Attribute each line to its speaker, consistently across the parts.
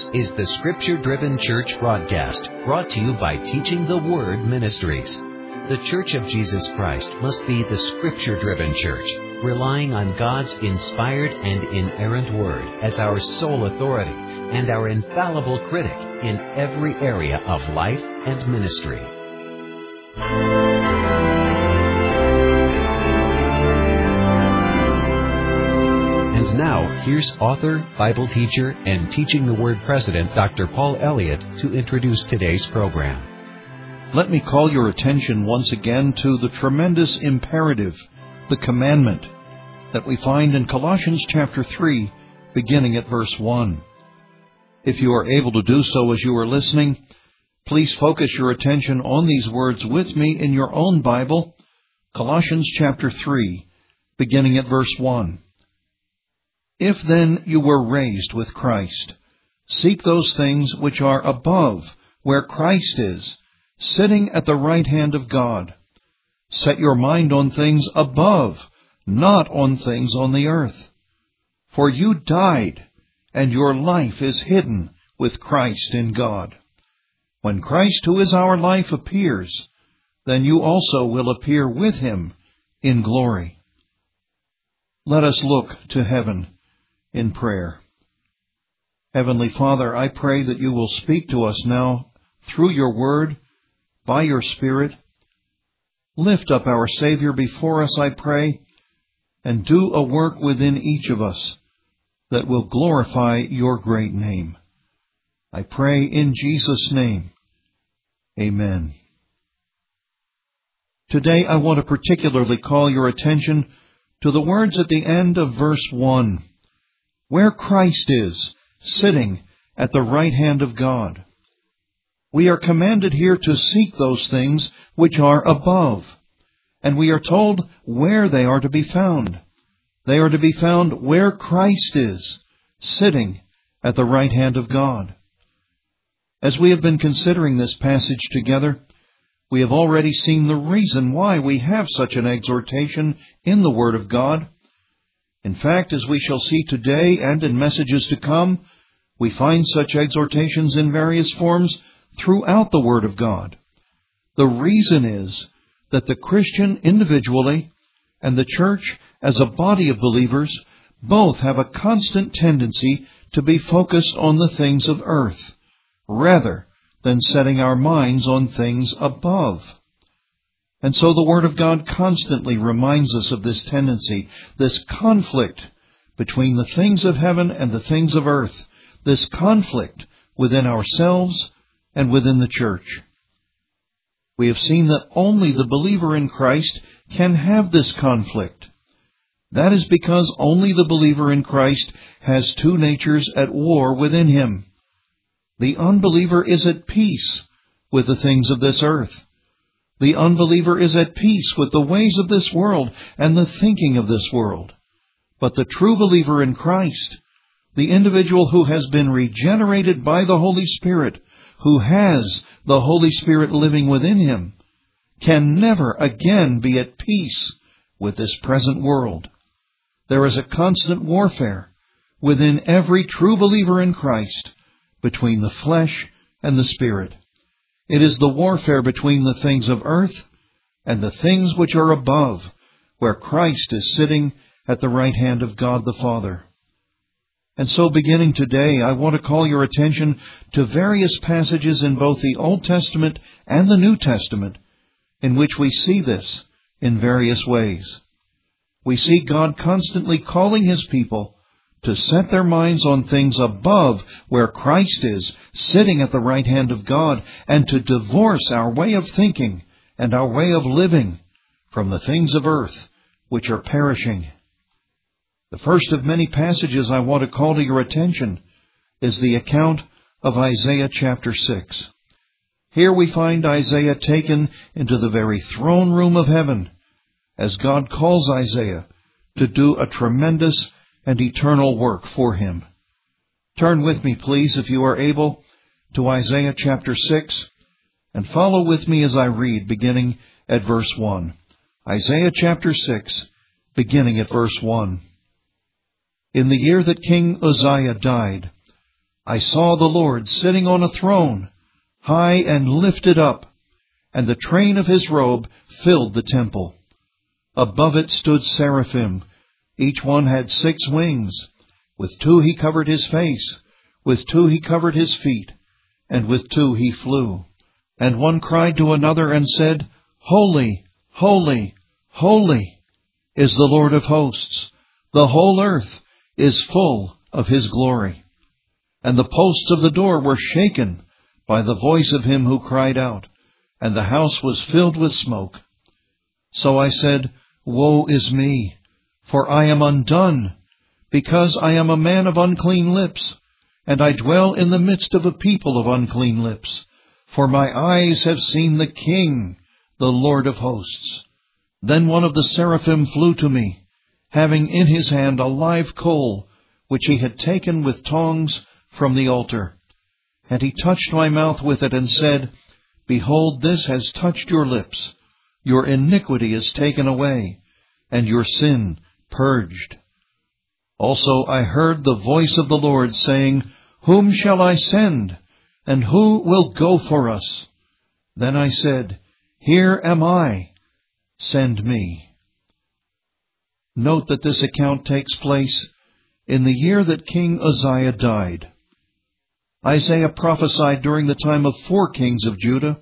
Speaker 1: is the Scripture-Driven Church broadcast, brought to you by Teaching the Word Ministries. The Church of Jesus Christ must be the Scripture-Driven Church, relying on God's inspired and inerrant Word as our sole authority and our infallible critic in every area of life and ministry. And now, here's author, Bible teacher, and Teaching the Word president, Dr. Paul Elliott, to introduce today's program.
Speaker 2: Let me call your attention once again to the tremendous imperative, the commandment, that we find in Colossians chapter 3, beginning at verse 1. If you are able to do so as you are listening, please focus your attention on these words with me in your own Bible, Colossians chapter 3, beginning at verse 1. If then you were raised with Christ, seek those things which are above, where Christ is, sitting at the right hand of God. Set your mind on things above, not on things on the earth. For you died, and your life is hidden with Christ in God. When Christ, who is our life, appears, then you also will appear with him in glory. Let us look to heaven in prayer. Heavenly Father, I pray that you will speak to us now through your word, by your Spirit. Lift up our Savior before us, I pray, and do a work within each of us that will glorify your great name. I pray in Jesus' name. Amen. Today I want to particularly call your attention to the words at the end of verse 1. Where Christ is, sitting at the right hand of God. We are commanded here to seek those things which are above, and we are told where they are to be found. They are to be found where Christ is, sitting at the right hand of God. As we have been considering this passage together, we have already seen the reason why we have such an exhortation in the Word of God. In fact, as we shall see today and in messages to come, we find such exhortations in various forms throughout the Word of God. The reason is that the Christian individually and the church as a body of believers both have a constant tendency to be focused on the things of earth, rather than setting our minds on things above. And so the Word of God constantly reminds us of this tendency, this conflict between the things of heaven and the things of earth, this conflict within ourselves and within the church. We have seen that only the believer in Christ can have this conflict. That is because only the believer in Christ has two natures at war within him. The unbeliever is at peace with the things of this earth. The unbeliever is at peace with the ways of this world and the thinking of this world. But the true believer in Christ, the individual who has been regenerated by the Holy Spirit, who has the Holy Spirit living within him, can never again be at peace with this present world. There is a constant warfare within every true believer in Christ between the flesh and the Spirit. It is the warfare between the things of earth and the things which are above, where Christ is sitting at the right hand of God the Father. And so beginning today, I want to call your attention to various passages in both the Old Testament and the New Testament in which we see this in various ways. We see God constantly calling his people to set their minds on things above where Christ is, sitting at the right hand of God, and to divorce our way of thinking and our way of living from the things of earth which are perishing. The first of many passages I want to call to your attention is the account of Isaiah chapter 6. Here we find Isaiah taken into the very throne room of heaven as God calls Isaiah to do a tremendous and eternal work for him. Turn with me, please, if you are able, to Isaiah chapter 6, and follow with me as I read, beginning at verse 1. Isaiah chapter 6, beginning at verse 1. In the year that King Uzziah died, I saw the Lord sitting on a throne, high and lifted up, and the train of his robe filled the temple. Above it stood seraphim. Each one had 6 wings. With 2 he covered his face, with 2 he covered his feet, and with 2 he flew. And one cried to another and said, Holy, holy, holy is the Lord of hosts. The whole earth is full of his glory. And the posts of the door were shaken by the voice of him who cried out, and the house was filled with smoke. So I said, Woe is me, for I am undone, because I am a man of unclean lips, and I dwell in the midst of a people of unclean lips. For my eyes have seen the King, the Lord of hosts. Then one of the seraphim flew to me, having in his hand a live coal, which he had taken with tongs from the altar. And he touched my mouth with it and said, Behold, this has touched your lips. Your iniquity is taken away, and your sin purged. Also I heard the voice of the Lord saying, Whom shall I send? And who will go for us? Then I said, Here am I. Send me. Note that this account takes place in the year that King Uzziah died. Isaiah prophesied during the time of 4 kings of Judah: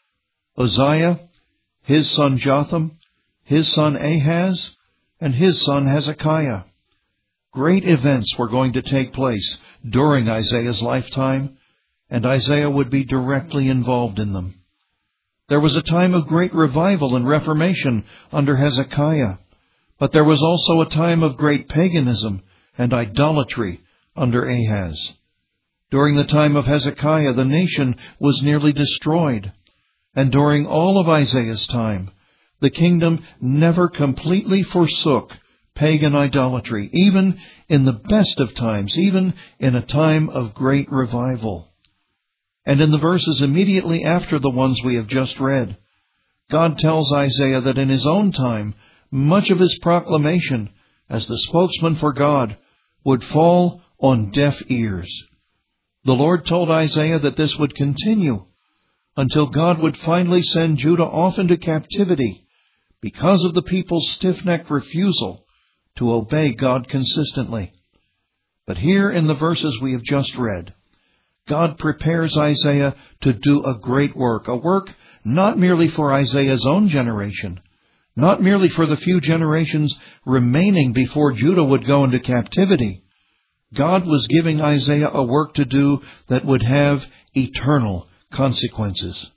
Speaker 2: Uzziah, his son Jotham, his son Ahaz, and his son Hezekiah. Great events were going to take place during Isaiah's lifetime, and Isaiah would be directly involved in them. There was a time of great revival and reformation under Hezekiah, but there was also a time of great paganism and idolatry under Ahaz. During the time of Hezekiah, the nation was nearly destroyed, and during all of Isaiah's time, the kingdom never completely forsook pagan idolatry, even in the best of times, even in a time of great revival. And in the verses immediately after the ones we have just read, God tells Isaiah that in his own time, much of his proclamation as the spokesman for God would fall on deaf ears. The Lord told Isaiah that this would continue until God would finally send Judah off into captivity because of the people's stiff-necked refusal to obey God consistently. But here in the verses we have just read, God prepares Isaiah to do a great work, a work not merely for Isaiah's own generation, not merely for the few generations remaining before Judah would go into captivity. God was giving Isaiah a work to do that would have eternal consequences.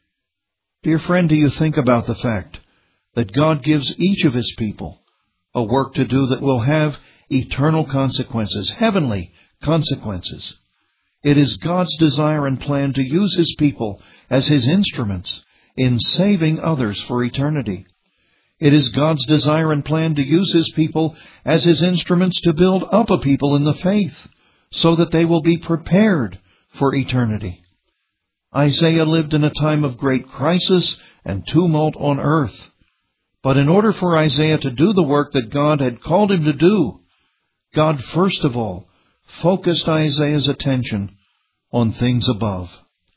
Speaker 2: Dear friend, do you think about the fact that God gives each of his people a work to do that will have eternal consequences, heavenly consequences? It is God's desire and plan to use his people as his instruments in saving others for eternity. It is God's desire and plan to use his people as his instruments to build up a people in the faith so that they will be prepared for eternity. Isaiah lived in a time of great crisis and tumult on earth. But in order for Isaiah to do the work that God had called him to do, God first of all focused Isaiah's attention on things above.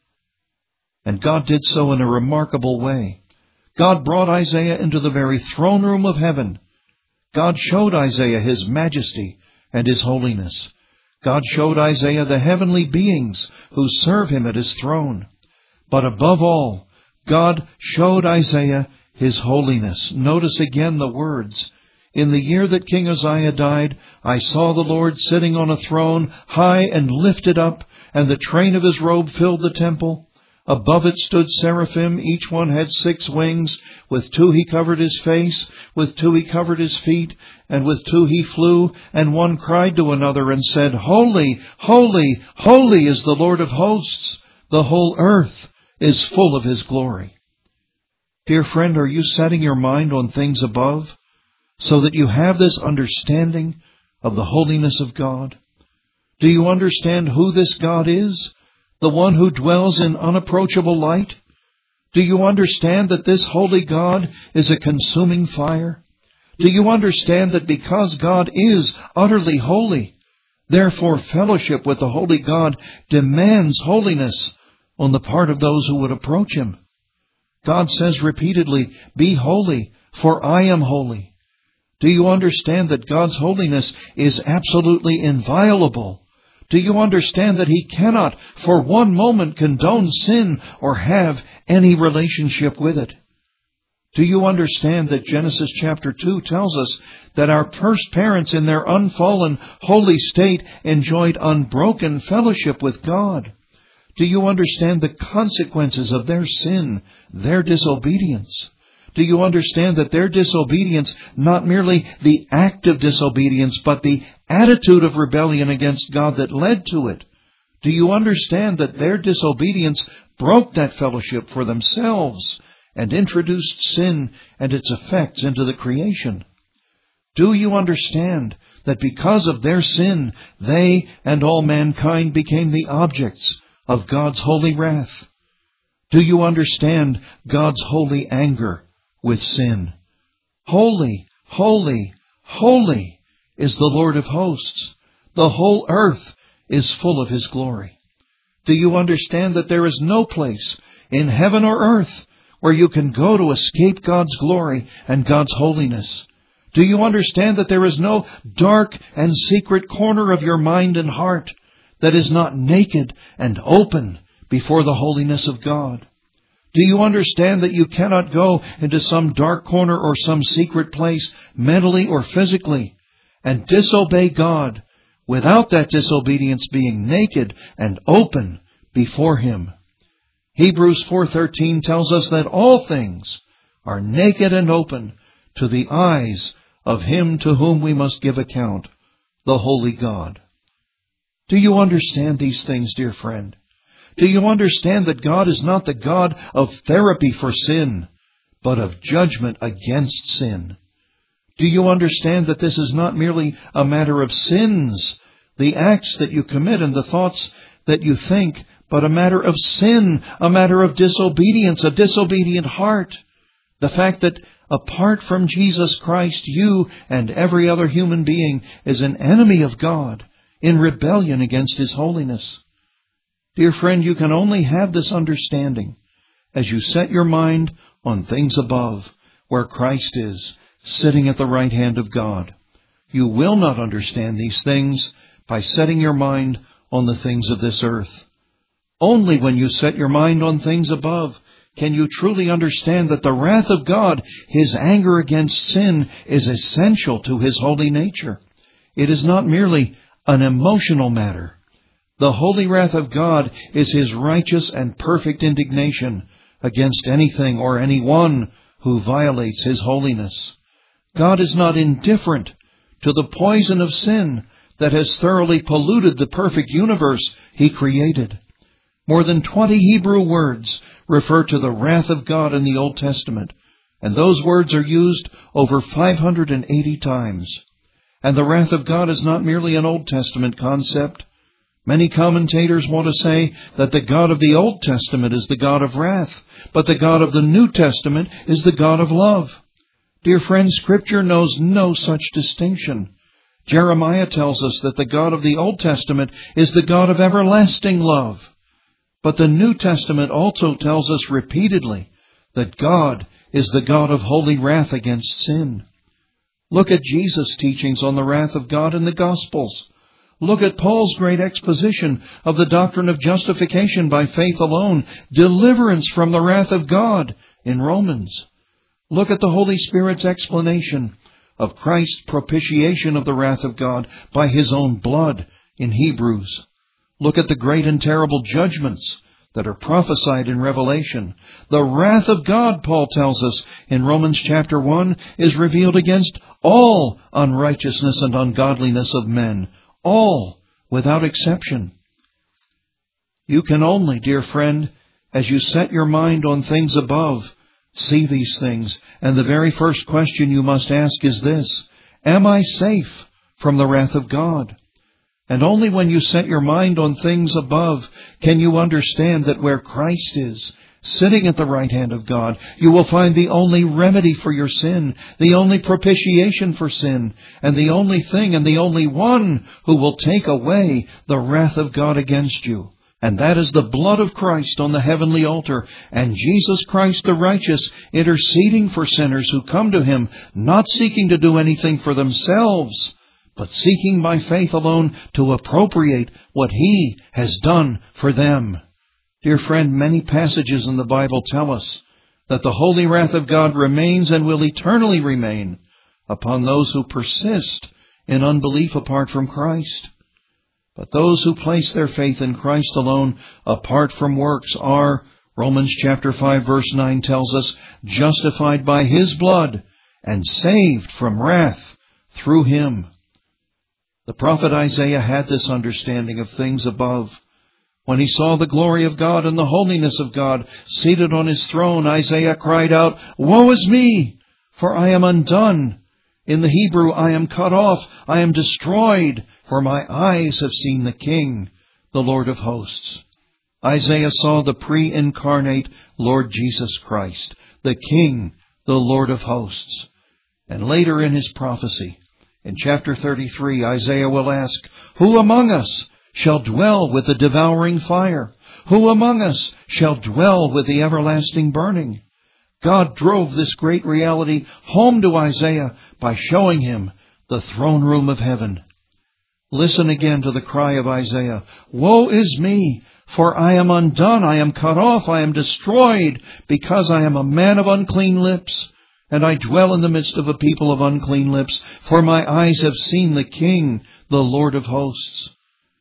Speaker 2: And God did so in a remarkable way. God brought Isaiah into the very throne room of heaven. God showed Isaiah his majesty and his holiness. God showed Isaiah the heavenly beings who serve him at his throne. But above all, God showed Isaiah his holiness. Notice again the words. In the year that King Uzziah died, I saw the Lord sitting on a throne, high and lifted up, and the train of his robe filled the temple. Above it stood seraphim, each one had 6 wings. With 2 he covered his face, with 2 he covered his feet, and with 2 he flew. And one cried to another and said, Holy, holy, holy is the Lord of hosts. The whole earth is full of his glory. Dear friend, are you setting your mind on things above so that you have this understanding of the holiness of God? Do you understand who this God is? The one who dwells in unapproachable light? Do you understand that this holy God is a consuming fire? Do you understand that because God is utterly holy, Therefore, fellowship with the holy God demands holiness on the part of those who would approach Him. God says repeatedly, "Be holy, for I am holy." Do you understand that God's holiness is absolutely inviolable? Do you understand that He cannot for one moment condone sin or have any relationship with it? Do you understand that Genesis chapter 2 tells us that our first parents in their unfallen, holy state enjoyed unbroken fellowship with God? Do you understand the consequences of their sin, their disobedience? Do you understand that their disobedience, not merely the act of disobedience, but the attitude of rebellion against God that led to it? Do you understand that their disobedience broke that fellowship for themselves and introduced sin and its effects into the creation? Do you understand that because of their sin, they and all mankind became the objects of God's holy wrath? Do you understand God's holy anger with sin? Holy, holy, holy is the Lord of hosts. The whole earth is full of His glory. Do you understand that there is no place in heaven or earth where you can go to escape God's glory and God's holiness? Do you understand that there is no dark and secret corner of your mind and heart that is not naked and open before the holiness of God? Do you understand that you cannot go into some dark corner or some secret place, mentally or physically, and disobey God without that disobedience being naked and open before Him? Hebrews 4:13 tells us that all things are naked and open to the eyes of Him to whom we must give account, the holy God. Do you understand these things, dear friend? Do you understand that God is not the God of therapy for sin, but of judgment against sin? Do you understand that this is not merely a matter of sins, the acts that you commit and the thoughts that you think, but a matter of sin, a matter of disobedience, a disobedient heart? The fact that apart from Jesus Christ, you and every other human being is an enemy of God, in rebellion against His holiness. Dear friend, you can only have this understanding as you set your mind on things above, where Christ is, sitting at the right hand of God. You will not understand these things by setting your mind on the things of this earth. Only when you set your mind on things above can you truly understand that the wrath of God, His anger against sin, is essential to His holy nature. It is not merely an emotional matter. The holy wrath of God is His righteous and perfect indignation against anything or anyone who violates His holiness. God is not indifferent to the poison of sin that has thoroughly polluted the perfect universe He created. More than 20 Hebrew words refer to the wrath of God in the Old Testament, and those words are used over 580 times. And the wrath of God is not merely an Old Testament concept. Many commentators want to say that the God of the Old Testament is the God of wrath, but the God of the New Testament is the God of love. Dear friends, Scripture knows no such distinction. Jeremiah tells us that the God of the Old Testament is the God of everlasting love. But the New Testament also tells us repeatedly that God is the God of holy wrath against sin. Look at Jesus' teachings on the wrath of God in the Gospels. Look at Paul's great exposition of the doctrine of justification by faith alone, deliverance from the wrath of God in Romans. Look at the Holy Spirit's explanation of Christ's propitiation of the wrath of God by His own blood in Hebrews. Look at the great and terrible judgments that are prophesied in Revelation. The wrath of God, Paul tells us in Romans chapter 1, is revealed against all unrighteousness and ungodliness of men. All, without exception. You can only, dear friend, as you set your mind on things above, see these things. And the very first question you must ask is this: am I safe from the wrath of God? And only when you set your mind on things above can you understand that where Christ is, sitting at the right hand of God. You will find the only remedy for your sin, the only propitiation for sin, and the only thing and the only one who will take away the wrath of God against you. And that is the blood of Christ on the heavenly altar, and Jesus Christ the righteous interceding for sinners who come to Him, not seeking to do anything for themselves, but seeking by faith alone to appropriate what He has done for them. Dear friend, many passages in the Bible tell us that the holy wrath of God remains and will eternally remain upon those who persist in unbelief apart from Christ. But those who place their faith in Christ alone, apart from works, are, Romans chapter 5 verse 9 tells us, justified by His blood and saved from wrath through Him. The prophet Isaiah had this understanding of things above. When he saw the glory of God and the holiness of God seated on His throne, Isaiah cried out, "Woe is me, for I am undone. In the Hebrew, I am cut off, I am destroyed, for my eyes have seen the King, the Lord of hosts." Isaiah saw the pre-incarnate Lord Jesus Christ, the King, the Lord of hosts. And later in his prophecy, in chapter 33, Isaiah will ask, "Who among us shall dwell with the devouring fire? Who among us shall dwell with the everlasting burning?" God drove this great reality home to Isaiah by showing him the throne room of heaven. Listen again to the cry of Isaiah, "Woe is me, for I am undone, I am cut off, I am destroyed, because I am a man of unclean lips, and I dwell in the midst of a people of unclean lips, for my eyes have seen the King, the Lord of hosts."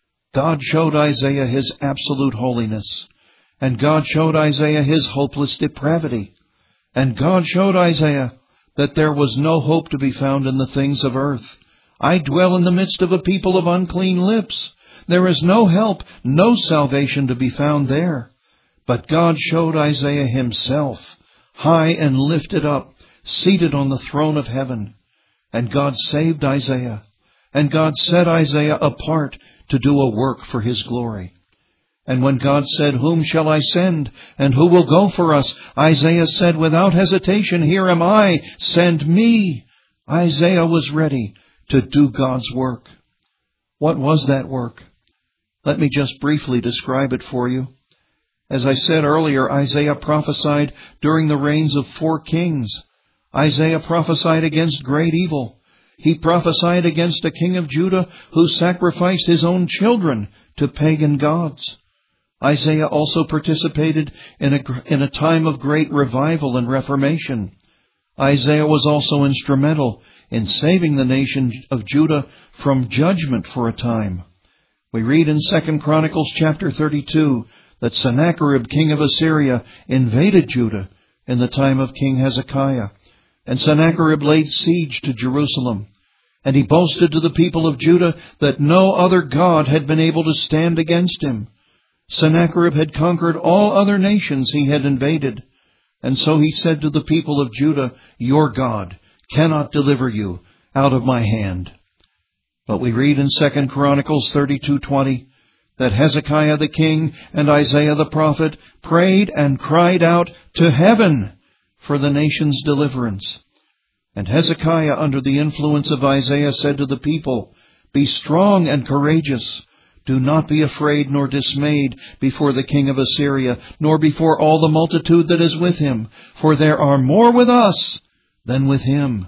Speaker 2: God showed Isaiah His absolute holiness, and God showed Isaiah His hopeless depravity. And God showed Isaiah that there was no hope to be found in the things of earth. "I dwell in the midst of a people of unclean lips." There is no help, no salvation to be found there. But God showed Isaiah Himself, high and lifted up, seated on the throne of heaven. And God saved Isaiah. And God set Isaiah apart to do a work for His glory. And when God said, "Whom shall I send? And who will go for us?" Isaiah said without hesitation, "Here am I, send me." Isaiah was ready to do God's work. What was that work? Let me just briefly describe it for you. As I said earlier, Isaiah prophesied during the reigns of 4 kings. Isaiah prophesied against great evil. He prophesied against a king of Judah who sacrificed his own children to pagan gods. Isaiah also participated in a time of great revival and reformation. Isaiah was also instrumental in saving the nation of Judah from judgment for a time. We read in 2 Chronicles chapter 32 that Sennacherib, king of Assyria, invaded Judah in the time of King Hezekiah. And Sennacherib laid siege to Jerusalem. And he boasted to the people of Judah that no other god had been able to stand against him. Sennacherib had conquered all other nations he had invaded. And so he said to the people of Judah, "Your God cannot deliver you out of my hand." But we read in 2 Chronicles 32:20 that Hezekiah the king and Isaiah the prophet prayed and cried out to heaven for the nation's deliverance. And Hezekiah, under the influence of Isaiah, said to the people, "Be strong and courageous. Do not be afraid nor dismayed before the king of Assyria, nor before all the multitude that is with him, for there are more with us than with him."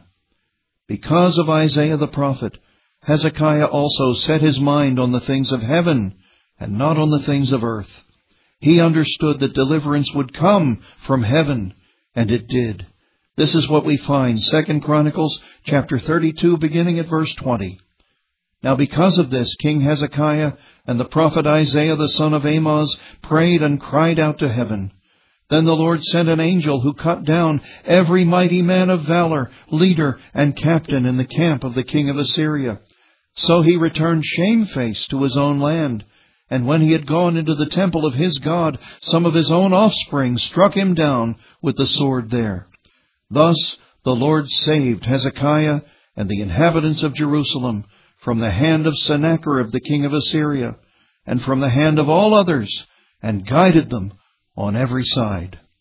Speaker 2: Because of Isaiah the prophet, Hezekiah also set his mind on the things of heaven and not on the things of earth. He understood that deliverance would come from heaven, and it did. This is what we find, 2 Chronicles chapter 32, beginning at verse 20. Now because of this, King Hezekiah and the prophet Isaiah the son of Amoz prayed and cried out to heaven. Then the Lord sent an angel who cut down every mighty man of valor, leader, and captain in the camp of the king of Assyria. So he returned shamefaced to his own land. And when he had gone into the temple of his God, some of his own offspring struck him down with the sword there. Thus the Lord saved Hezekiah and the inhabitants of Jerusalem from the hand of Sennacherib the king of Assyria, and from the hand of all others, and guided them on every side.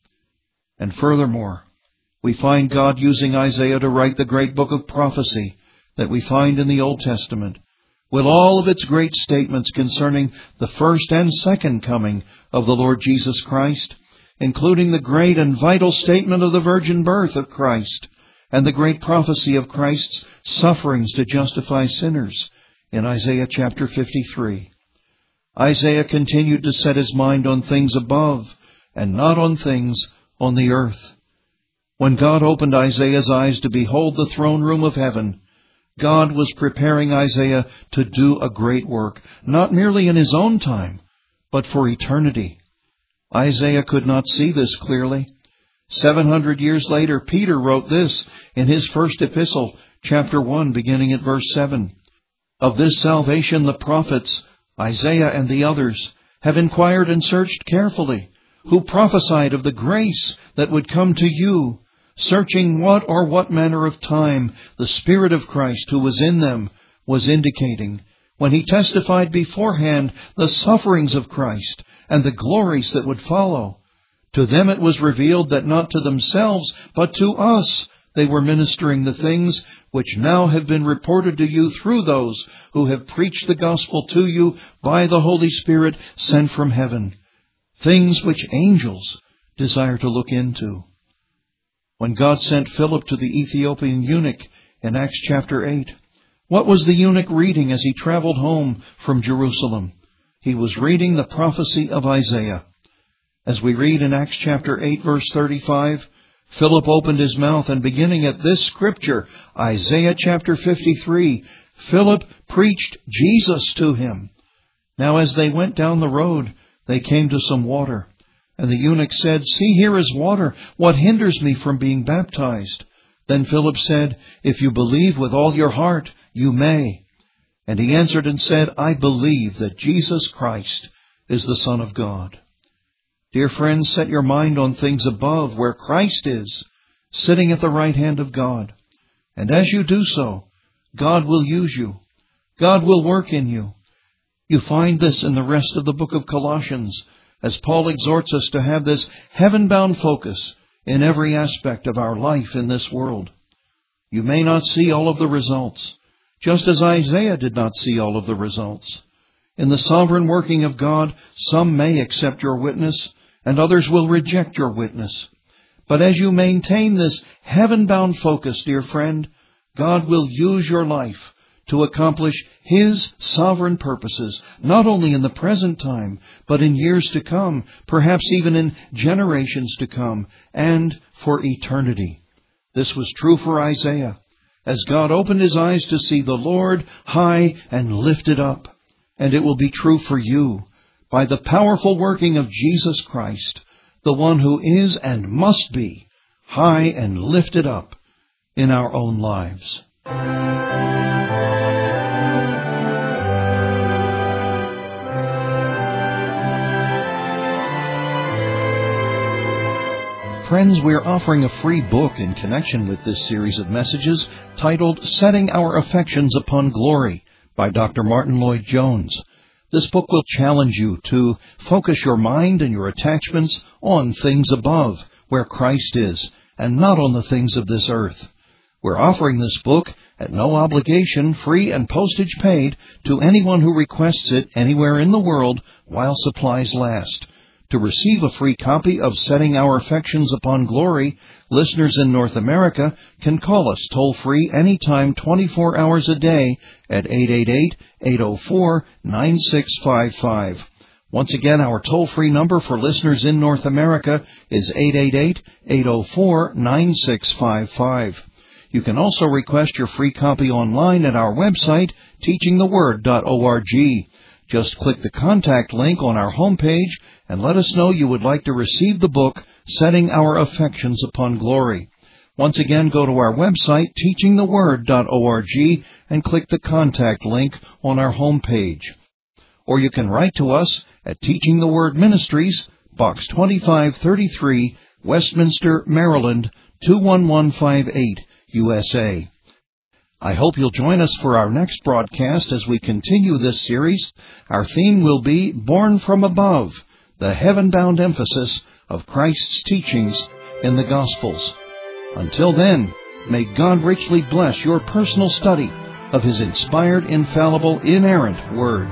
Speaker 2: And furthermore, we find God using Isaiah to write the great book of prophecy that we find in the Old Testament, with all of its great statements concerning the first and second coming of the Lord Jesus Christ, including the great and vital statement of the virgin birth of Christ, and the great prophecy of Christ's sufferings to justify sinners in Isaiah chapter 53. Isaiah continued to set his mind on things above and not on things on the earth. When God opened Isaiah's eyes to behold the throne room of heaven, God was preparing Isaiah to do a great work, not merely in his own time, but for eternity. Isaiah could not see this clearly. 700 years later, Peter wrote this in his first epistle, chapter 1, beginning at verse 7. Of this salvation the prophets, Isaiah and the others, have inquired and searched carefully, who prophesied of the grace that would come to you, searching what manner of time the Spirit of Christ who was in them was indicating, when he testified beforehand the sufferings of Christ and the glories that would follow. To them it was revealed that not to themselves, but to us they were ministering the things which now have been reported to you through those who have preached the gospel to you by the Holy Spirit sent from heaven, things which angels desire to look into. When God sent Philip to the Ethiopian eunuch in Acts chapter 8, what was the eunuch reading as he traveled home from Jerusalem? He was reading the prophecy of Isaiah. As we read in Acts chapter 8, verse 35, Philip opened his mouth, and beginning at this scripture, Isaiah chapter 53, Philip preached Jesus to him. Now as they went down the road, they came to some water. And the eunuch said, "See, here is water. What hinders me from being baptized?" Then Philip said, "If you believe with all your heart, you may." And he answered and said, "I believe that Jesus Christ is the Son of God." Dear friends, set your mind on things above, where Christ is, sitting at the right hand of God. And as you do so, God will use you. God will work in you. You find this in the rest of the book of Colossians, as Paul exhorts us to have this heaven-bound focus in every aspect of our life in this world. You may not see all of the results, just as Isaiah did not see all of the results. In the sovereign working of God, some may accept your witness, and others will reject your witness. But as you maintain this heaven-bound focus, dear friend, God will use your life to accomplish His sovereign purposes, not only in the present time, but in years to come, perhaps even in generations to come, and for eternity. This was true for Isaiah, as God opened his eyes to see the Lord high and lifted up. And it will be true for you, by the powerful working of Jesus Christ, the one who is and must be high and lifted up in our own lives. Friends, we are offering a free book in connection with this series of messages titled Setting Our Affections Upon Glory by Dr. Martin Lloyd-Jones. This book will challenge you to focus your mind and your attachments on things above, where Christ is, and not on the things of this earth. We're offering this book at no obligation, free and postage paid, to anyone who requests it anywhere in the world while supplies last. To receive a free copy of Setting Our Affections Upon Glory, listeners in North America can call us toll-free anytime 24 hours a day at 888-804-9655. Once again, our toll-free number for listeners in North America is 888-804-9655. You can also request your free copy online at our website, teachingtheword.org. Just click the contact link on our homepage and let us know you would like to receive the book, Setting Our Affections Upon Glory. Once again, go to our website, teachingtheword.org, and click the contact link on our homepage. Or you can write to us at Teaching the Word Ministries, Box 2533, Westminster, Maryland, 21158, USA. I hope you'll join us for our next broadcast as we continue this series. Our theme will be Born from Above, the heaven-bound emphasis of Christ's teachings in the Gospels. Until then, may God richly bless your personal study of His inspired, infallible, inerrant Word.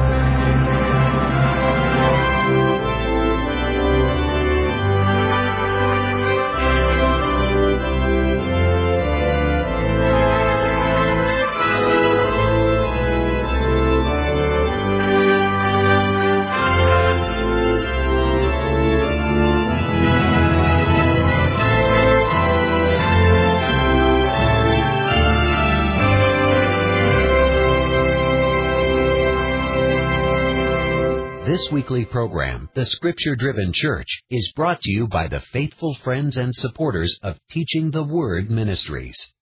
Speaker 1: This weekly program, The Scripture-Driven Church, is brought to you by the faithful friends and supporters of Teaching the Word Ministries.